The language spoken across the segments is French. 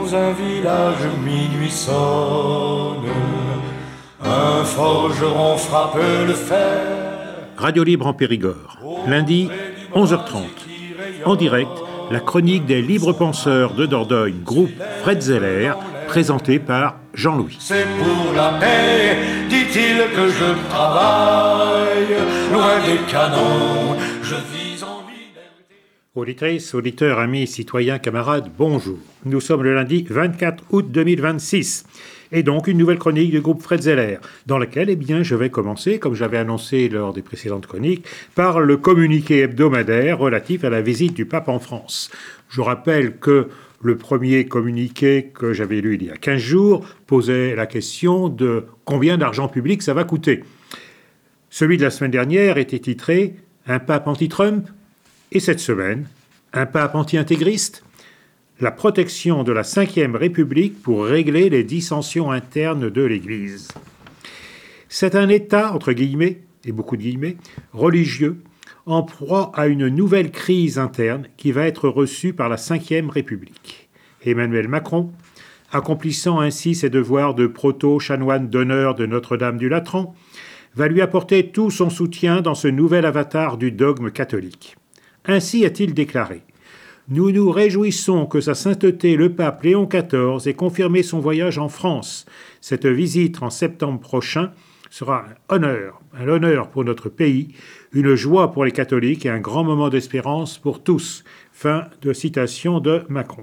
Dans un village minuit sonne, un forgeron frappe le fer. Radio Libre en Périgord, lundi 11h30. En direct, la chronique des libres penseurs de Dordogne, groupe Fred Zeller, présentée par Jean-Louis. C'est pour la paix, dit-il, que je travaille, loin des canons, je vis en liberté. Auditrices, auditeurs, amis, citoyens, camarades, bonjour. Nous sommes le lundi 24 août 2026. Et donc une nouvelle chronique du groupe Fred Zeller, dans laquelle je vais commencer, comme j'avais annoncé lors des précédentes chroniques, par le communiqué hebdomadaire relatif à la visite du pape en France. Je rappelle que le premier communiqué que j'avais lu il y a 15 jours posait la question de combien d'argent public ça va coûter. Celui de la semaine dernière était titré « Un pape anti-Trump » et cette semaine « Un pape anti-intégriste ». La protection de la Ve République pour régler les dissensions internes de l'Église. C'est un État, entre guillemets, et beaucoup de guillemets, religieux, en proie à une nouvelle crise interne qui va être reçue par la Ve République. Emmanuel Macron, accomplissant ainsi ses devoirs de proto-chanoine d'honneur de Notre-Dame du Latran, va lui apporter tout son soutien dans ce nouvel avatar du dogme catholique. Ainsi a-t-il déclaré: « Nous nous réjouissons que sa sainteté le pape Léon XIV ait confirmé son voyage en France. Cette visite en septembre prochain sera un honneur pour notre pays, une joie pour les catholiques et un grand moment d'espérance pour tous. » Fin de citation de Macron.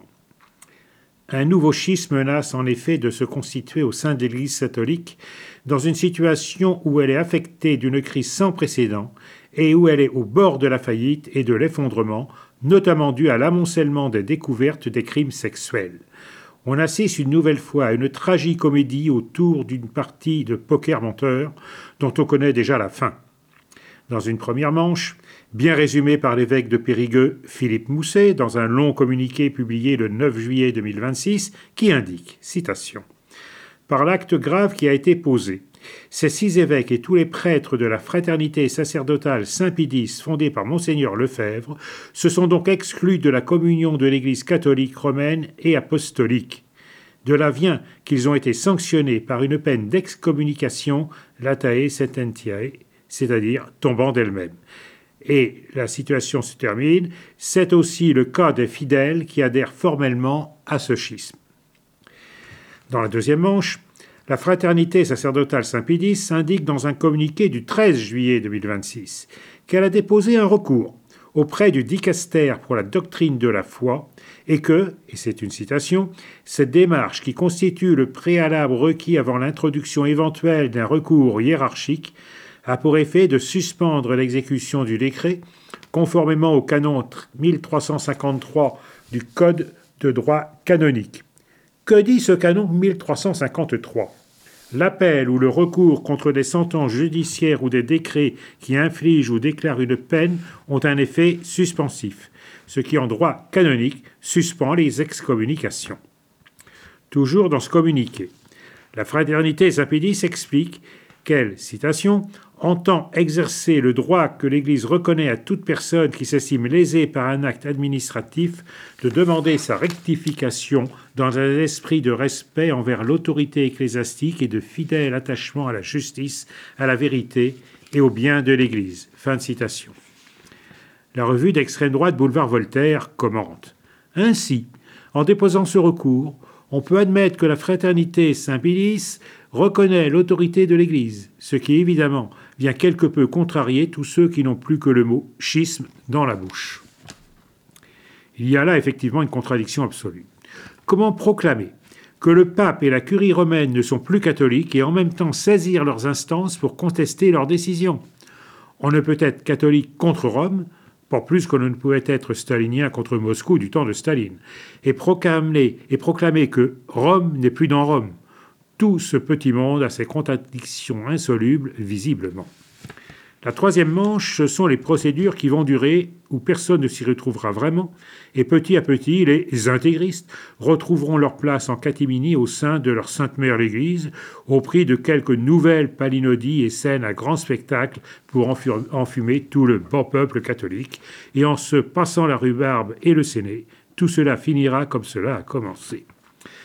Un nouveau schisme menace en effet de se constituer au sein de l'Église catholique dans une situation où elle est affectée d'une crise sans précédent et où elle est au bord de la faillite et de l'effondrement, notamment dû à l'amoncellement des découvertes des crimes sexuels. On assiste une nouvelle fois à une tragicomédie autour d'une partie de poker menteur dont on connaît déjà la fin. Dans une première manche, bien résumée par l'évêque de Périgueux, Philippe Mousset, dans un long communiqué publié le 9 juillet 2026, qui indique, citation, « Par l'acte grave qui a été posé, ces 6 évêques et tous les prêtres de la fraternité sacerdotale Saint-Pédis fondée par Monseigneur Lefebvre se sont donc exclus de la communion de l'Église catholique romaine et apostolique. De là vient qu'ils ont été sanctionnés par une peine d'excommunication latae sententiae, c'est-à-dire tombant d'elle-même. Et la situation se termine, c'est aussi le cas des fidèles qui adhèrent formellement à ce schisme. » Dans la deuxième manche, la fraternité sacerdotale Saint-Pédis indique dans un communiqué du 13 juillet 2026 qu'elle a déposé un recours auprès du dicaster pour la doctrine de la foi et que, et c'est une citation, cette démarche qui constitue le préalable requis avant l'introduction éventuelle d'un recours hiérarchique a pour effet de suspendre l'exécution du décret conformément au canon 1353 du Code de droit canonique. Que dit ce canon 1353 ? L'appel ou le recours contre des sentences judiciaires ou des décrets qui infligent ou déclarent une peine ont un effet suspensif, ce qui en droit canonique suspend les excommunications. Toujours dans ce communiqué, la fraternité Saint-Pédis explique qu'elle, citation, entend exercer le droit que l'Église reconnaît à toute personne qui s'estime lésée par un acte administratif de demander sa rectification dans un esprit de respect envers l'autorité ecclésiastique et de fidèle attachement à la justice, à la vérité et au bien de l'Église. Fin de citation. La revue d'extrême droite Boulevard Voltaire commente. Ainsi, en déposant ce recours, on peut admettre que la fraternité Saint-Pédis reconnaît l'autorité de l'Église, ce qui évidemment vient quelque peu contrarier tous ceux qui n'ont plus que le mot « schisme » dans la bouche. Il y a là effectivement une contradiction absolue. Comment proclamer que le pape et la curie romaine ne sont plus catholiques et en même temps saisir leurs instances pour contester leurs décisions ? On ne peut être catholique contre Rome, pas plus qu'on ne pouvait être stalinien contre Moscou du temps de Staline, et proclamer que Rome n'est plus dans Rome. Tout ce petit monde a ses contradictions insolubles, visiblement. La troisième manche, ce sont les procédures qui vont durer, où personne ne s'y retrouvera vraiment, et petit à petit, les intégristes retrouveront leur place en catimini au sein de leur Sainte Mère l'Église, au prix de quelques nouvelles palinodies et scènes à grand spectacle pour enfumer tout le bon peuple catholique, et en se passant la rhubarbe et le séné, tout cela finira comme cela a commencé.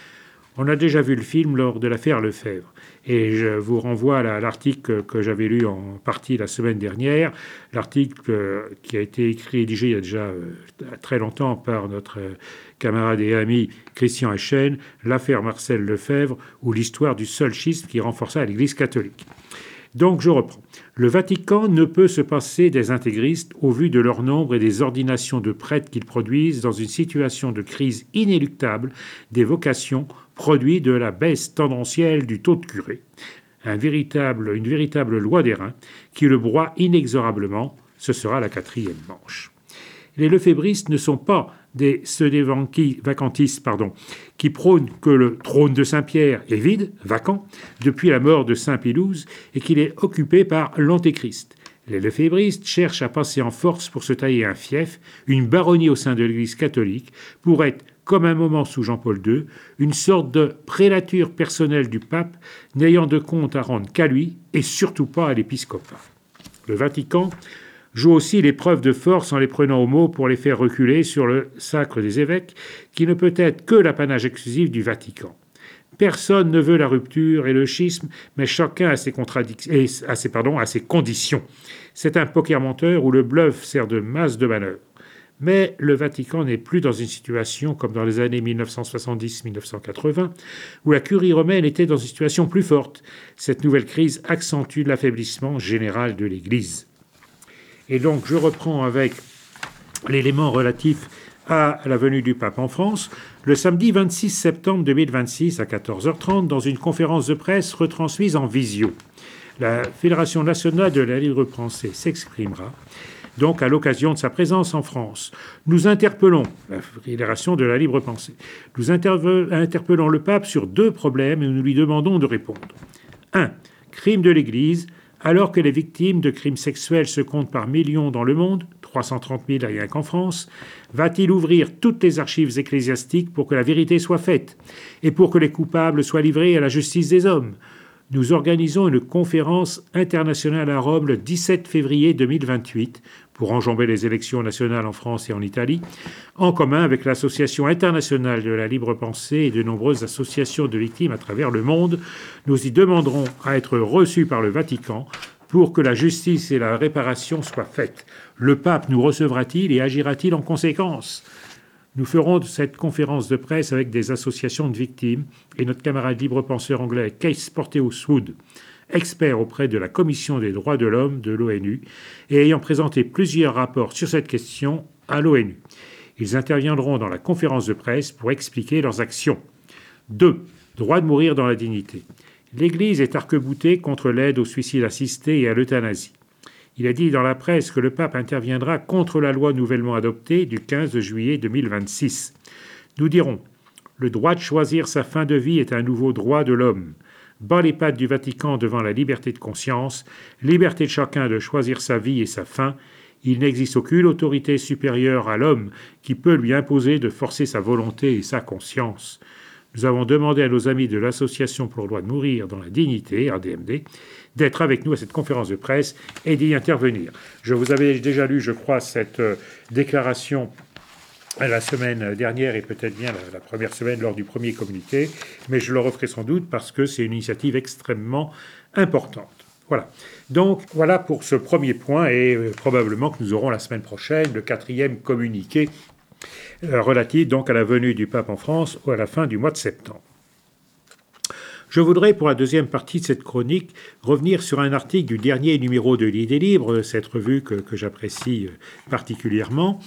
On a déjà vu le film lors de l'affaire Lefebvre. Et je vous renvoie à l'article que j'avais lu en partie la semaine dernière, l'article qui a été rédigé il y a déjà très longtemps par notre camarade et ami Christian Echen, l'affaire Marcel Lefebvre, ou l'histoire du seul schisme qui renforça l'Église catholique. Donc je reprends. Le Vatican ne peut se passer des intégristes au vu de leur nombre et des ordinations de prêtres qu'ils produisent dans une situation de crise inéluctable des vocations produit de la baisse tendancielle du taux de curés. Une véritable loi d'airain qui le broie inexorablement. Ce sera la 4e manche. Les lefébristes ne sont pas des vacantistes qui prônent que le trône de Saint-Pierre est vide, vacant, depuis la mort de Saint Pie XII et qu'il est occupé par l'Antéchrist. Les lefébristes cherchent à passer en force pour se tailler un fief, une baronnie au sein de l'Église catholique, pour être, comme un moment sous Jean-Paul II, une sorte de prélature personnelle du pape, n'ayant de compte à rendre qu'à lui et surtout pas à l'épiscopat. Le Vatican joue aussi les preuves de force en les prenant au mot pour les faire reculer sur le sacre des évêques, qui ne peut être que l'apanage exclusif du Vatican. Personne ne veut la rupture et le schisme, mais chacun a ses conditions. C'est un poker menteur où le bluff sert de masse de manœuvre. Mais le Vatican n'est plus dans une situation comme dans les années 1970-1980, où la curie romaine était dans une situation plus forte. Cette nouvelle crise accentue l'affaiblissement général de l'Église. Et donc je reprends avec l'élément relatif à la venue du pape en France, le samedi 26 septembre 2026 à 14h30, dans une conférence de presse retransmise en visio. La Fédération nationale de la libre pensée s'exprimera donc à l'occasion de sa présence en France. Nous interpellons la Fédération de la libre pensée. Nous interpellons le pape sur 2 problèmes et nous lui demandons de répondre. 1. Crime de l'Église. Alors que les victimes de crimes sexuels se comptent par millions dans le monde, 330 000 rien qu'en France, va-t-il ouvrir toutes les archives ecclésiastiques pour que la vérité soit faite et pour que les coupables soient livrés à la justice des hommes ? Nous organisons une conférence internationale à Rome le 17 février 2028 pour enjamber les élections nationales en France et en Italie, en commun avec l'Association internationale de la libre pensée et de nombreuses associations de victimes à travers le monde. Nous y demanderons à être reçus par le Vatican pour que la justice et la réparation soient faites. Le pape nous recevra-t-il et agira-t-il en conséquence ? Nous ferons cette conférence de presse avec des associations de victimes et notre camarade libre-penseur anglais Kees Porteous-Wood, expert auprès de la Commission des droits de l'homme de l'ONU et ayant présenté plusieurs rapports sur cette question à l'ONU. Ils interviendront dans la conférence de presse pour expliquer leurs actions. 2. Droit de mourir dans la dignité. L'Église est arc-boutée contre l'aide au suicide assisté et à l'euthanasie. Il a dit dans la presse que le pape interviendra contre la loi nouvellement adoptée du 15 juillet 2026. Nous dirons « Le droit de choisir sa fin de vie est un nouveau droit de l'homme. Bas les pattes du Vatican devant la liberté de conscience, liberté de chacun de choisir sa vie et sa fin. Il n'existe aucune autorité supérieure à l'homme qui peut lui imposer de forcer sa volonté et sa conscience. » Nous avons demandé à nos amis de l'Association pour le droit de mourir dans la dignité, ADMD, d'être avec nous à cette conférence de presse et d'y intervenir. Je vous avais déjà lu, je crois, cette déclaration la semaine dernière et peut-être bien la première semaine lors du premier communiqué, mais je le referai sans doute parce que c'est une initiative extrêmement importante. Voilà. Donc, voilà pour ce premier point et probablement que nous aurons la semaine prochaine le 4e communiqué relatif donc à la venue du pape en France ou à la fin du mois de septembre. Je voudrais, pour la deuxième partie de cette chronique, revenir sur un article du dernier numéro de l'Idée libre, cette revue que j'apprécie particulièrement,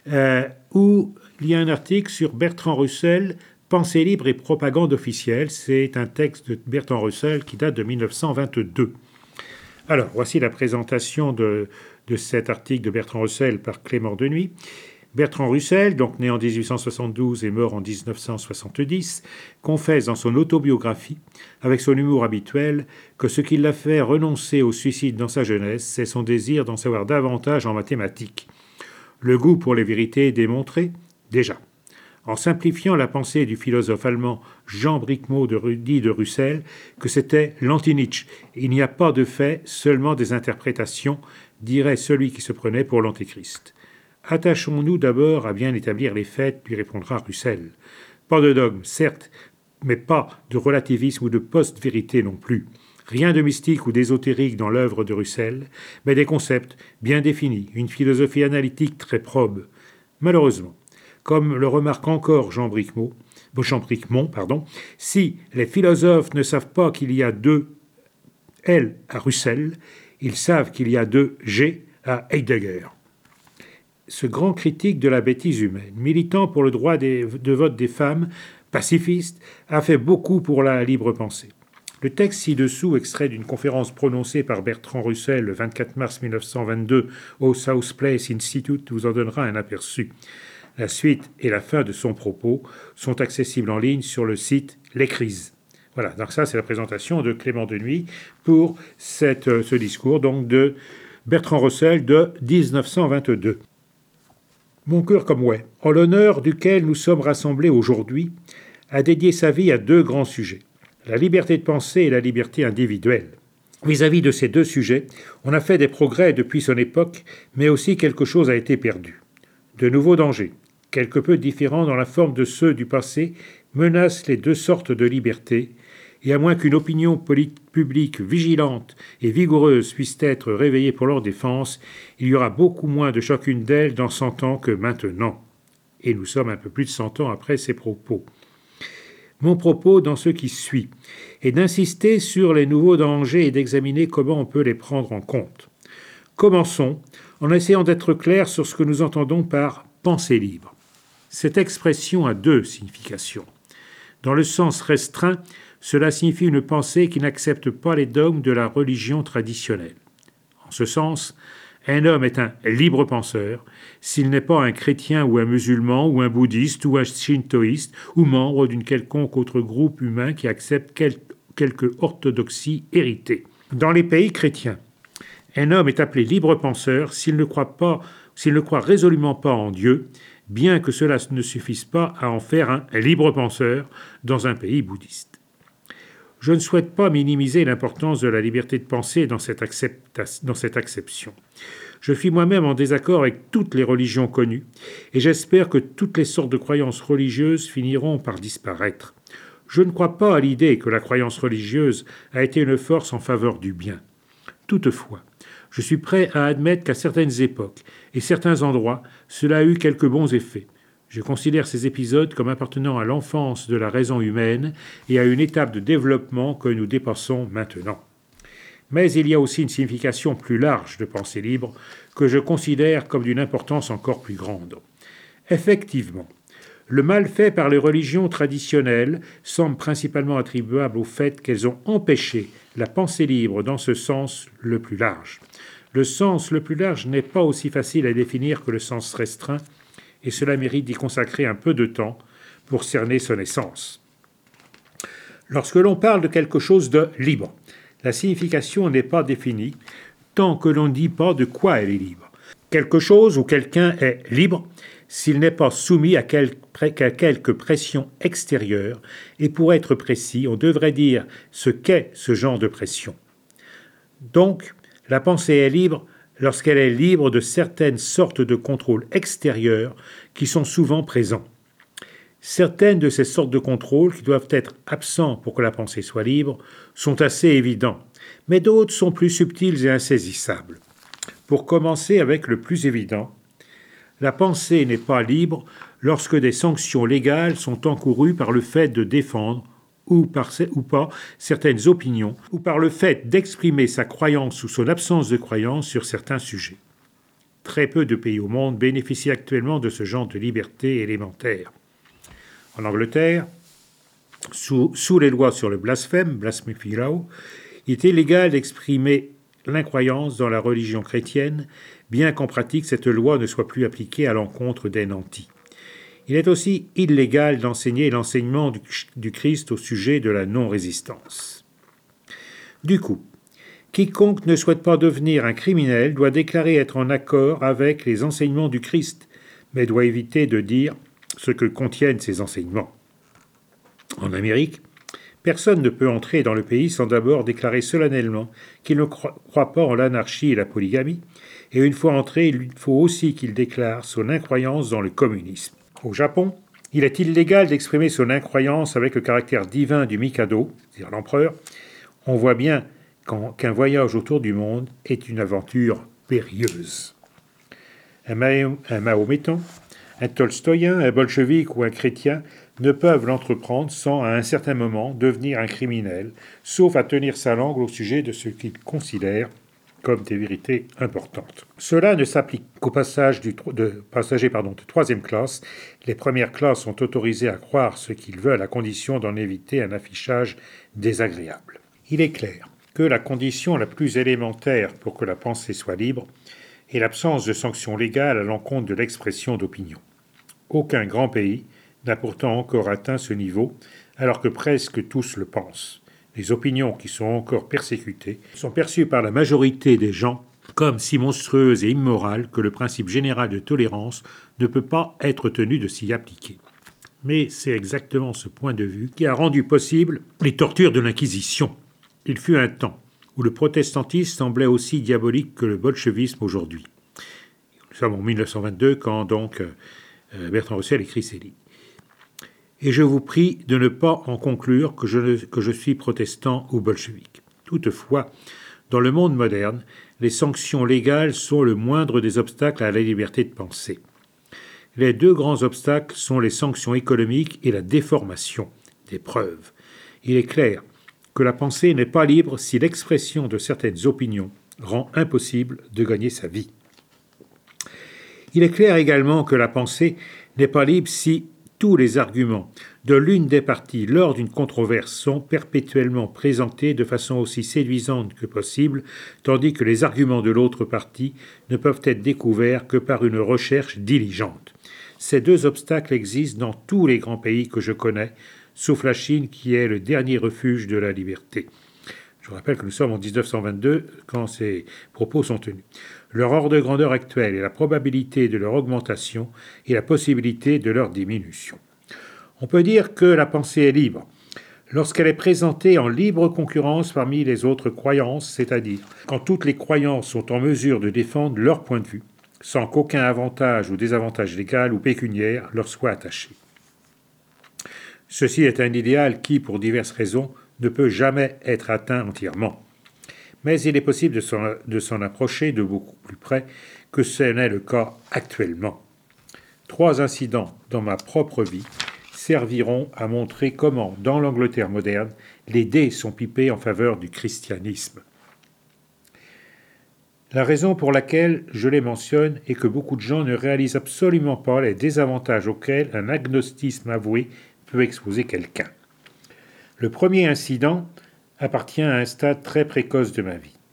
où il y a un article sur Bertrand Russell, Pensée libre et propagande officielle. C'est un texte de Bertrand Russell qui date de 1922. Alors, voici la présentation de cet article de Bertrand Russell par Clément Denuy. Bertrand Russell, donc né en 1872 et mort en 1970, confesse dans son autobiographie, avec son humour habituel, que ce qui l'a fait renoncer au suicide dans sa jeunesse, c'est son désir d'en savoir davantage en mathématiques. Le goût pour les vérités démontrées, déjà. En simplifiant la pensée du philosophe allemand Jean Bricmot dit de Russell que c'était l'anti-Nietzsche. Il n'y a pas de faits, seulement des interprétations, dirait celui qui se prenait pour l'antéchrist. Attachons-nous d'abord à bien établir les faits, lui répondra Russell. Pas de dogme, certes, mais pas de relativisme ou de post-vérité non plus. Rien de mystique ou d'ésotérique dans l'œuvre de Russell, mais des concepts bien définis, une philosophie analytique très probe. Malheureusement, comme le remarque encore Jean Bricmont, si les philosophes ne savent pas qu'il y a deux L à Russell, ils savent qu'il y a deux G à Heidegger. Ce grand critique de la bêtise humaine, militant pour le droit de vote des femmes, pacifiste, a fait beaucoup pour la libre pensée. Le texte ci-dessous, extrait d'une conférence prononcée par Bertrand Russell le 24 mars 1922 au South Place Institute, vous en donnera un aperçu. La suite et la fin de son propos sont accessibles en ligne sur le site Les Crises. Voilà, donc ça c'est la présentation de Clément Denuy pour ce discours donc de Bertrand Russell de 1922. Mon cœur comme ouais, en l'honneur duquel nous sommes rassemblés aujourd'hui, a dédié sa vie à deux grands sujets, la liberté de penser et la liberté individuelle. Vis-à-vis de ces deux sujets, on a fait des progrès depuis son époque, mais aussi quelque chose a été perdu. De nouveaux dangers, quelque peu différents dans la forme de ceux du passé, menacent les deux sortes de liberté, et à moins qu'une opinion publique vigilante et vigoureuse puisse être réveillée pour leur défense, il y aura beaucoup moins de chacune d'elles dans 100 ans que maintenant. Et nous sommes un peu plus de 100 ans après ces propos. Mon propos dans ce qui suit est d'insister sur les nouveaux dangers et d'examiner comment on peut les prendre en compte. Commençons en essayant d'être clairs sur ce que nous entendons par « pensée libre ». Cette expression a deux significations. Dans le sens restreint, cela signifie une pensée qui n'accepte pas les dogmes de la religion traditionnelle. En ce sens, un homme est un libre penseur s'il n'est pas un chrétien ou un musulman ou un bouddhiste ou un shintoïste ou membre d'une quelconque autre groupe humain qui accepte quelque orthodoxie héritée. Dans les pays chrétiens, un homme est appelé libre penseur s'il ne croit résolument pas en Dieu, bien que cela ne suffise pas à en faire un libre penseur dans un pays bouddhiste. Je ne souhaite pas minimiser l'importance de la liberté de penser dans cette acception. Je suis moi-même en désaccord avec toutes les religions connues, et j'espère que toutes les sortes de croyances religieuses finiront par disparaître. Je ne crois pas à l'idée que la croyance religieuse a été une force en faveur du bien. Toutefois, je suis prêt à admettre qu'à certaines époques et certains endroits, cela a eu quelques bons effets. Je considère ces épisodes comme appartenant à l'enfance de la raison humaine et à une étape de développement que nous dépassons maintenant. Mais il y a aussi une signification plus large de pensée libre que je considère comme d'une importance encore plus grande. Effectivement, le mal fait par les religions traditionnelles semble principalement attribuable au fait qu'elles ont empêché la pensée libre dans ce sens le plus large. Le sens le plus large n'est pas aussi facile à définir que le sens restreint, et cela mérite d'y consacrer un peu de temps pour cerner son essence. Lorsque l'on parle de quelque chose de libre, la signification n'est pas définie tant que l'on ne dit pas de quoi elle est libre. Quelque chose ou quelqu'un est libre s'il n'est pas soumis à quelque pression extérieure, et pour être précis, on devrait dire ce qu'est ce genre de pression. Donc, la pensée est libre lorsqu'elle est libre de certaines sortes de contrôles extérieurs qui sont souvent présents. Certaines de ces sortes de contrôles, qui doivent être absents pour que la pensée soit libre, sont assez évidents, mais d'autres sont plus subtils et insaisissables. Pour commencer avec le plus évident, la pensée n'est pas libre lorsque des sanctions légales sont encourues par le fait de défendre ou pas certaines opinions, ou par le fait d'exprimer sa croyance ou son absence de croyance sur certains sujets. Très peu de pays au monde bénéficient actuellement de ce genre de liberté élémentaire. En Angleterre, sous les lois sur le blasphème, Blasphemy Law, il est illégal d'exprimer l'incroyance dans la religion chrétienne, bien qu'en pratique cette loi ne soit plus appliquée à l'encontre des nantis. Il est aussi illégal d'enseigner l'enseignement du Christ au sujet de la non-résistance. Du coup, quiconque ne souhaite pas devenir un criminel doit déclarer être en accord avec les enseignements du Christ, mais doit éviter de dire ce que contiennent ces enseignements. En Amérique, personne ne peut entrer dans le pays sans d'abord déclarer solennellement qu'il ne croit pas en l'anarchie et la polygamie, et une fois entré, il faut aussi qu'il déclare son incroyance dans le communisme. Au Japon, Il est illégal d'exprimer son incroyance avec le caractère divin du Mikado, c'est-à-dire l'empereur. On voit bien qu'un voyage autour du monde est une aventure périlleuse. Un Mahométan, un Tolstoïen, un bolchevique ou un chrétien ne peuvent l'entreprendre sans, à un certain moment, devenir un criminel, sauf à tenir sa langue au sujet de ce qu'ils considèrent comme des vérités importantes. Cela ne s'applique qu'aux passagers de troisième classe. Les premières classes sont autorisées à croire ce qu'ils veulent à condition d'en éviter un affichage désagréable. Il est clair que la condition la plus élémentaire pour que la pensée soit libre est l'absence de sanctions légales à l'encontre de l'expression d'opinion. Aucun grand pays n'a pourtant encore atteint ce niveau, alors que presque tous le pensent. Les opinions qui sont encore persécutées sont perçues par la majorité des gens comme si monstrueuses et immorales que le principe général de tolérance ne peut pas être tenu de s'y appliquer. Mais c'est exactement ce point de vue qui a rendu possible les tortures de l'Inquisition. Il fut un temps où le protestantisme semblait aussi diabolique que le bolchevisme aujourd'hui. Nous sommes en 1922 quand donc Bertrand Russell écrit ses livres. Et je vous prie de ne pas en conclure que je suis protestant ou bolchevique. Toutefois, dans le monde moderne, les sanctions légales sont le moindre des obstacles à la liberté de penser. Les deux grands obstacles sont les sanctions économiques et la déformation des preuves. Il est clair que la pensée n'est pas libre si l'expression de certaines opinions rend impossible de gagner sa vie. Il est clair également que la pensée n'est pas libre si tous les arguments de l'une des parties lors d'une controverse sont perpétuellement présentés de façon aussi séduisante que possible, tandis que les arguments de l'autre partie ne peuvent être découverts que par une recherche diligente. Ces deux obstacles existent dans tous les grands pays que je connais, sauf la Chine qui est le dernier refuge de la liberté. Je vous rappelle que nous sommes en 1922 quand ces propos sont tenus. Leur ordre de grandeur actuel est la probabilité de leur augmentation et la possibilité de leur diminution. On peut dire que la pensée est libre lorsqu'elle est présentée en libre concurrence parmi les autres croyances, c'est-à-dire quand toutes les croyances sont en mesure de défendre leur point de vue, sans qu'aucun avantage ou désavantage légal ou pécuniaire leur soit attaché. Ceci est un idéal qui, pour diverses raisons, ne peut jamais être atteint entièrement. Mais il est possible de s'en approcher de beaucoup plus près que ce n'est le cas actuellement. 3 incidents dans ma propre vie serviront à montrer comment, dans l'Angleterre moderne, les dés sont pipés en faveur du christianisme. La raison pour laquelle je les mentionne est que beaucoup de gens ne réalisent absolument pas les désavantages auxquels un agnosticisme avoué peut exposer quelqu'un. Le premier incident appartient à un stade très précoce de ma vie.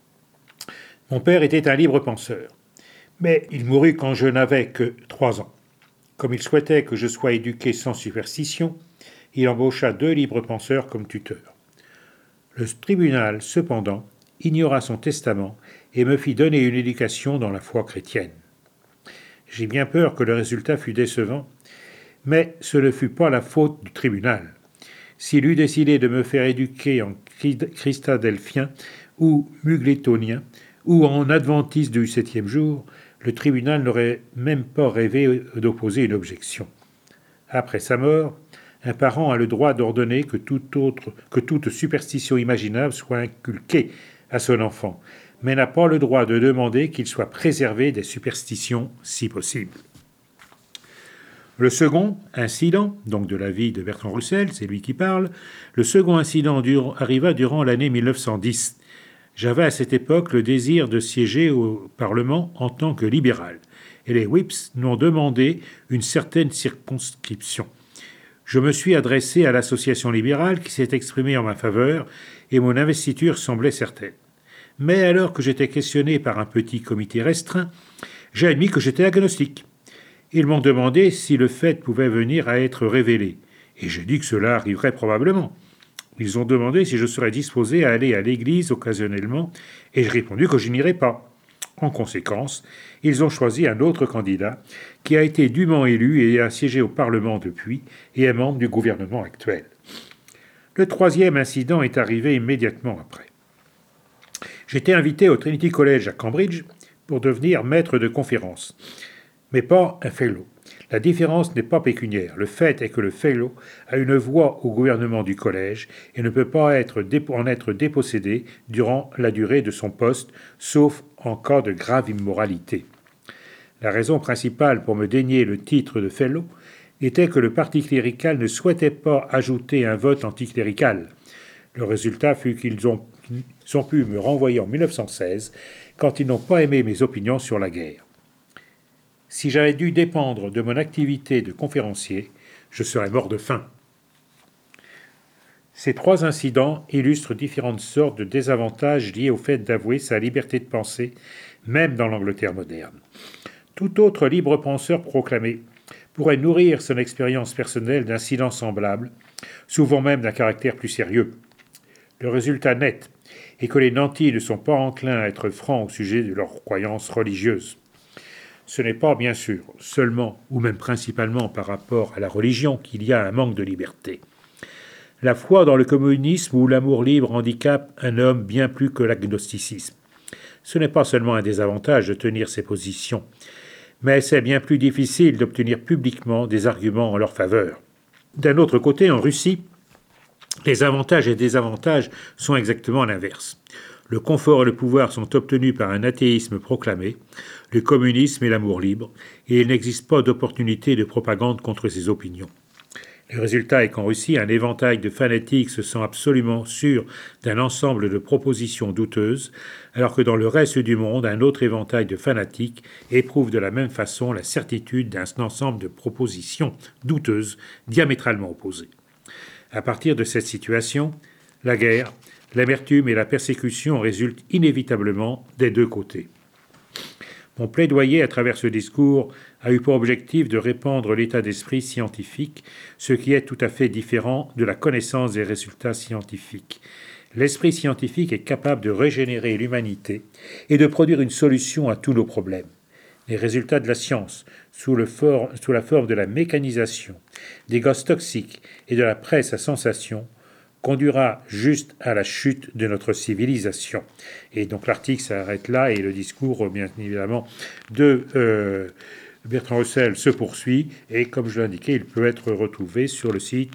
Mon père était un libre penseur, mais il mourut quand je n'avais que 3 ans. Comme il souhaitait que je sois éduqué sans superstition, il embaucha 2 libres penseurs comme tuteurs. Le tribunal, cependant, ignora son testament et me fit donner une éducation dans la foi chrétienne. J'ai bien peur que le résultat fût décevant, mais ce ne fut pas la faute du tribunal. S'il eût décidé de me faire éduquer en christadelphien ou muglétonien ou en adventiste du 7e jour, le tribunal n'aurait même pas rêvé d'opposer une objection. Après sa mort, un parent a le droit d'ordonner que toute superstition imaginable soit inculquée à son enfant, mais n'a pas le droit de demander qu'il soit préservé des superstitions si possible. Le second incident, donc de la vie de Bertrand Russell, c'est lui qui parle, le second incident arriva durant l'année 1910. J'avais à cette époque le désir de siéger au Parlement en tant que libéral, et les whips m'ont demandé une certaine circonscription. Je me suis adressé à l'association libérale qui s'est exprimée en ma faveur, et mon investiture semblait certaine. Mais alors que j'étais questionné par un petit comité restreint, j'ai admis que j'étais agnostique. Ils m'ont demandé si le fait pouvait venir à être révélé, et j'ai dit que cela arriverait probablement. Ils ont demandé si je serais disposé à aller à l'église occasionnellement, et j'ai répondu que je n'irais pas. En conséquence, ils ont choisi un autre candidat qui a été dûment élu et a siégé au Parlement depuis et est membre du gouvernement actuel. Le troisième incident est arrivé immédiatement après. J'étais invité au Trinity College à Cambridge pour devenir maître de conférence, mais pas un fellow. La différence n'est pas pécuniaire. Le fait est que le fellow a une voix au gouvernement du collège et ne peut pas en être dépossédé durant la durée de son poste, sauf en cas de grave immoralité. La raison principale pour me dénier le titre de fellow était que le parti clérical ne souhaitait pas ajouter un vote anticlérical. Le résultat fut qu'ils ont pu me renvoyer en 1916 quand ils n'ont pas aimé mes opinions sur la guerre. Si j'avais dû dépendre de mon activité de conférencier, je serais mort de faim. Ces 3 incidents illustrent différentes sortes de désavantages liés au fait d'avouer sa liberté de penser, même dans l'Angleterre moderne. Tout autre libre penseur proclamé pourrait nourrir son expérience personnelle d'incidents semblables, souvent même d'un caractère plus sérieux. Le résultat net est que les nantis ne sont pas enclins à être francs au sujet de leurs croyances religieuses. Ce n'est pas, bien sûr, seulement ou même principalement par rapport à la religion qu'il y a un manque de liberté. La foi dans le communisme ou l'amour libre handicape un homme bien plus que l'agnosticisme. Ce n'est pas seulement un désavantage de tenir ces positions, mais c'est bien plus difficile d'obtenir publiquement des arguments en leur faveur. D'un autre côté, en Russie, les avantages et désavantages sont exactement l'inverse. Le confort et le pouvoir sont obtenus par un athéisme proclamé, le communisme et l'amour libre, et il n'existe pas d'opportunité de propagande contre ces opinions. Le résultat est qu'en Russie, un éventail de fanatiques se sent absolument sûr d'un ensemble de propositions douteuses, alors que dans le reste du monde, un autre éventail de fanatiques éprouve de la même façon la certitude d'un ensemble de propositions douteuses diamétralement opposées. À partir de cette situation, la guerre, l'amertume et la persécution résultent inévitablement des 2 côtés. Mon plaidoyer à travers ce discours a eu pour objectif de répandre l'état d'esprit scientifique, ce qui est tout à fait différent de la connaissance des résultats scientifiques. L'esprit scientifique est capable de régénérer l'humanité et de produire une solution à tous nos problèmes. Les résultats de la science, sous la forme de la mécanisation, des gaz toxiques et de la presse à sensation, conduira juste à la chute de notre civilisation. Et donc l'article s'arrête là et le discours, bien évidemment, de Bertrand Russell se poursuit. Et comme je l'ai indiqué, il peut être retrouvé sur le site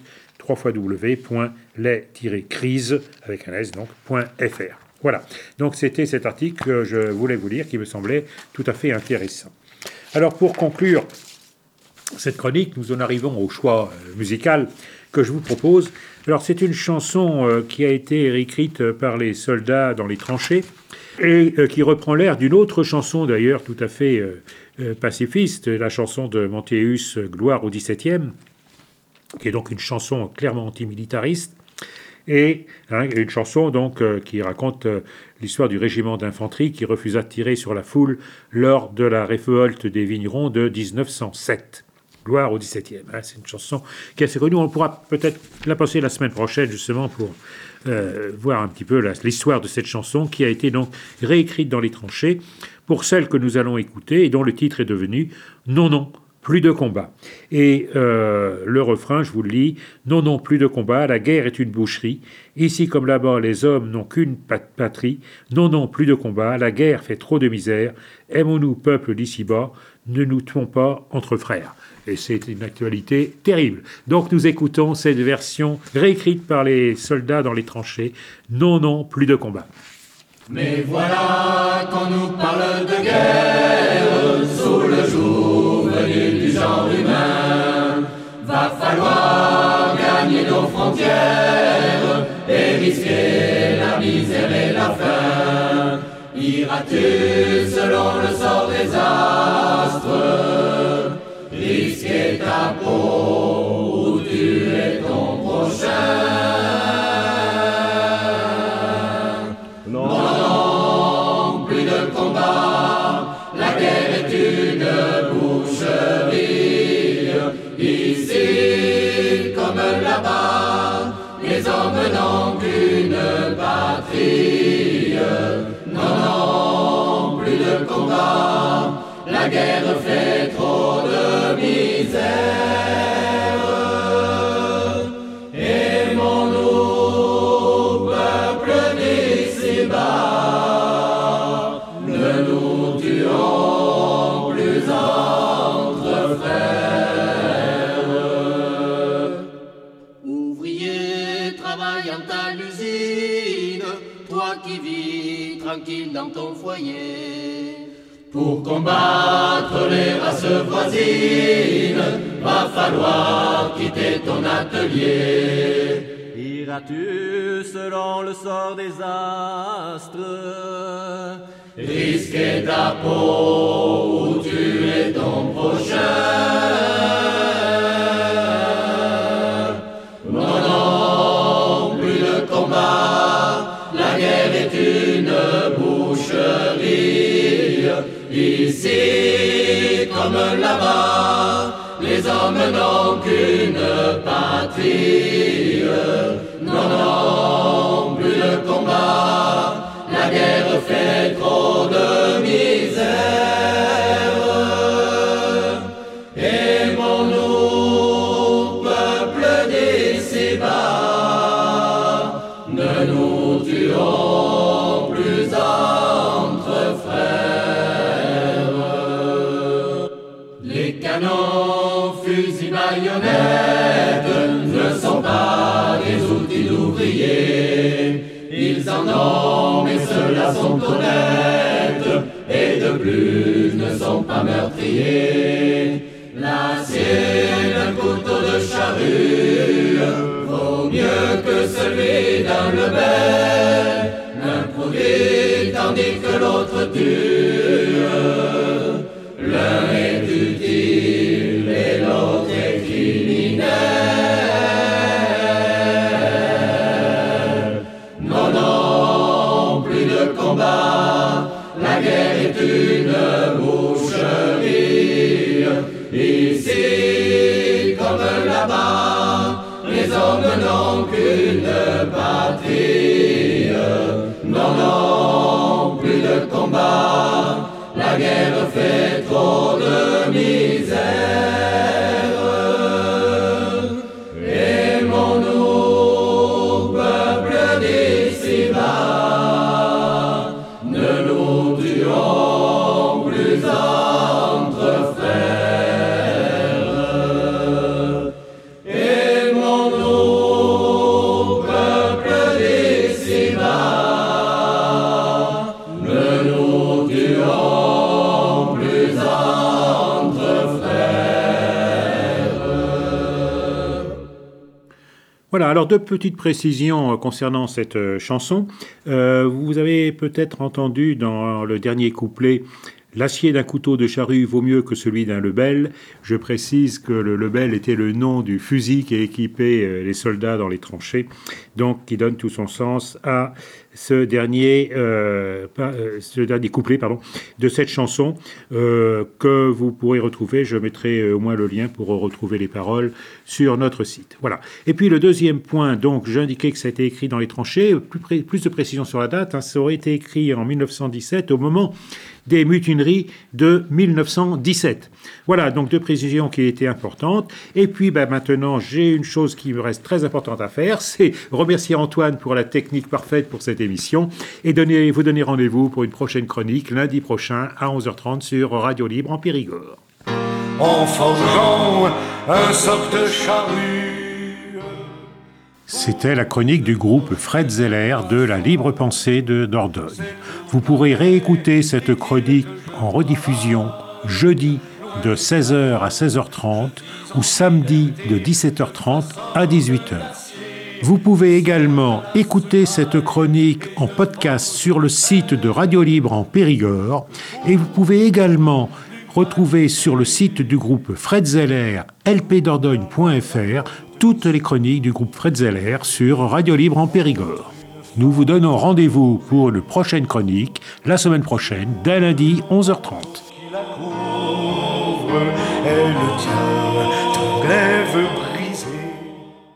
www.les-crises avec un s .fr. Voilà, donc c'était cet article que je voulais vous lire qui me semblait tout à fait intéressant. Alors pour conclure cette chronique, nous en arrivons au choix musical que je vous propose. Alors c'est une chanson qui a été réécrite par les soldats dans les tranchées et qui reprend l'air d'une autre chanson d'ailleurs tout à fait pacifiste, la chanson de Montaius, Gloire au XVIIe, qui est donc une chanson clairement antimilitariste. Et une chanson donc qui raconte l'histoire du régiment d'infanterie qui refusa de tirer sur la foule lors de la révolte des vignerons de 1907. Gloire au XVIIe. C'est une chanson qui est assez connue. On pourra peut-être la passer la semaine prochaine justement pour voir un petit peu l'histoire de cette chanson qui a été donc réécrite dans les tranchées pour celle que nous allons écouter et dont le titre est devenu « Non, non ». Plus de combat. Et le refrain, je vous le lis, non, non, plus de combat, la guerre est une boucherie. Ici comme là-bas, les hommes n'ont qu'une patrie. Non, non, plus de combat, la guerre fait trop de misère. Aimons-nous, peuple d'ici-bas, ne nous tuons pas entre frères. Et c'est une actualité terrible. Donc nous écoutons cette version réécrite par les soldats dans les tranchées. Non, non, plus de combat. Mais voilà qu'on nous parle de guerre sous le jour venu du genre humain. Va falloir gagner nos frontières et risquer la misère et la faim. Iras-tu selon le sort des astres, risquer ta peau ou tuer ton prochain? Ici, comme là-bas, les hommes n'ont qu'une patrie. Non, non, plus de combat, la guerre fait trop de misère. Aimons-nous, peuple d'ici-bas, ne nous tuons plus entre frères. ouvrier travaillant à l'usine, toi qui vis tranquille dans ton foyer. Pour combattre les races voisines, va falloir quitter ton atelier. Iras-tu selon le sort des astres, risquer ta peau ou tuer ton prochain? Non, non, plus de combat, la guerre est une boucherie. Ici comme là-bas, les hommes n'ont qu'une patrie. Non, non, plus de combat, la guerre fait trop de misère. Aimons-nous, peuple d'ici bas, ne nous tuons plus entre frères. Les canons, fusils, baïonnettes ne sont pas des outils d'ouvriers. Ils en ont, mais ceux-là sont honnêtes, et de plus ne sont pas meurtriers. L'acier d'un couteau de charrue vaut mieux que celui d'un lebel. L'un produit tandis que l'autre tue. L'un est utile et l'autre est criminel. Non, non, plus de combat, la guerre est une boucherie. Ici comme là-bas, les hommes n'ont qu'une patrie. Non, non, plus de combat, la guerre fait trop de misère. Aimons-nous, peuple d'ici bas, ne nous tuons plus entre frères. Aimons-nous, peuple d'ici bas, ne nous tuons plus entre frères. Voilà, alors deux petites précisions concernant cette chanson. Vous avez peut-être entendu dans le dernier couplet « L'acier d'un couteau de charrue vaut mieux que celui d'un lebel ». Je précise que le lebel était le nom du fusil qui équipait les soldats dans les tranchées, donc qui donne tout son sens à ce dernier couplet de cette chanson que vous pourrez retrouver. Je mettrai au moins le lien pour retrouver les paroles sur notre site. Voilà. Et puis le deuxième point, donc j'indiquais que ça a été écrit dans les tranchées. Plus de précision sur la date, ça aurait été écrit en 1917 au moment des mutineries de 1917. Voilà, donc deux précisions qui étaient importantes. Et puis maintenant, j'ai une chose qui me reste très importante à faire, c'est remercier Antoine pour la technique parfaite pour cette émission et vous donner rendez-vous pour une prochaine chronique lundi prochain à 11h30 sur Radio Libre en Périgord. En forgeant un soc de charrue. C'était la chronique du groupe Fred Zeller de la Libre Pensée de Dordogne. Vous pourrez réécouter cette chronique en rediffusion jeudi de 16h à 16h30 ou samedi de 17h30 à 18h. Vous pouvez également écouter cette chronique en podcast sur le site de Radio Libre en Périgord et vous pouvez également retrouver sur le site du groupe Fred Zeller lpdordogne.fr toutes les chroniques du groupe Fred Zeller sur Radio Libre en Périgord. Nous vous donnons rendez-vous pour une prochaine chronique la semaine prochaine, dès lundi 11h30. Elle tient ton glaive